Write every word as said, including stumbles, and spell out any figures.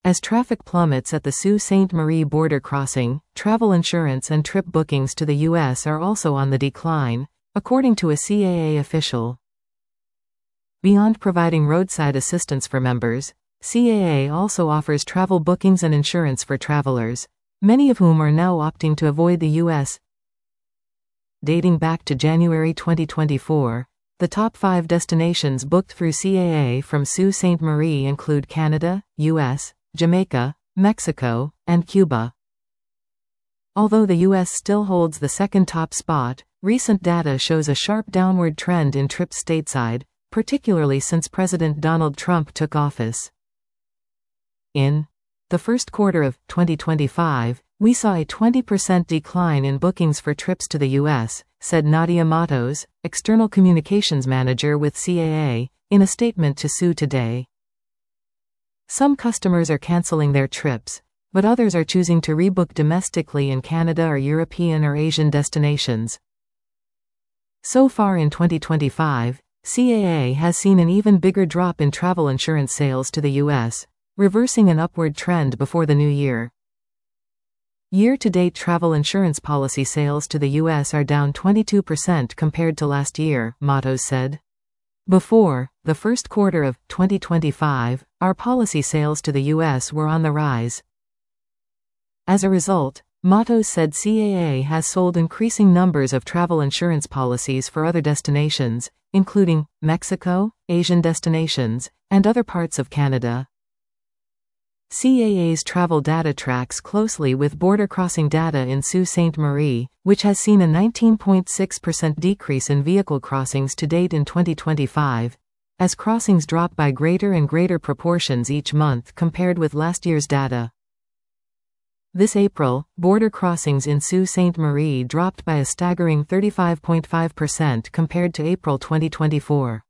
As traffic plummets at the Sault Ste. Marie border crossing, travel insurance and trip bookings to the U S are also on the decline, according to a C A A official. Beyond providing roadside assistance for members, C A A also offers travel bookings and insurance for travelers, many of whom are now opting to avoid the U S. Dating back to January twenty twenty-four, the top five destinations booked through C A A from Sault Ste. Marie include Canada, U S, Jamaica, Mexico, and Cuba. Although the U S still holds the second top spot, recent data shows a sharp downward trend in trips stateside, particularly since President Donald Trump took office. In the first quarter of twenty twenty-five, we saw a twenty percent decline in bookings for trips to the U S, said Nadia Matos, External Communications Manager with C A A, in a statement to Sault Today. Some customers are canceling their trips, but others are choosing to rebook domestically in Canada or European or Asian destinations. So far in twenty twenty-five, C A A has seen an even bigger drop in travel insurance sales to the U S, reversing an upward trend before the new year. Year-to-date travel insurance policy sales to the U S are down twenty-two percent compared to last year, Matos said. Before the first quarter of twenty twenty-five, our policy sales to the U S were on the rise. As a result, Matos said C A A has sold increasing numbers of travel insurance policies for other destinations, including Mexico, Asian destinations, and other parts of Canada. C A A's travel data tracks closely with border crossing data in Sault Ste. Marie, which has seen a nineteen point six percent decrease in vehicle crossings to date in twenty twenty-five, as crossings drop by greater and greater proportions each month compared with last year's data. This April, border crossings in Sault Ste. Marie dropped by a staggering thirty-five point five percent compared to April twenty twenty-four.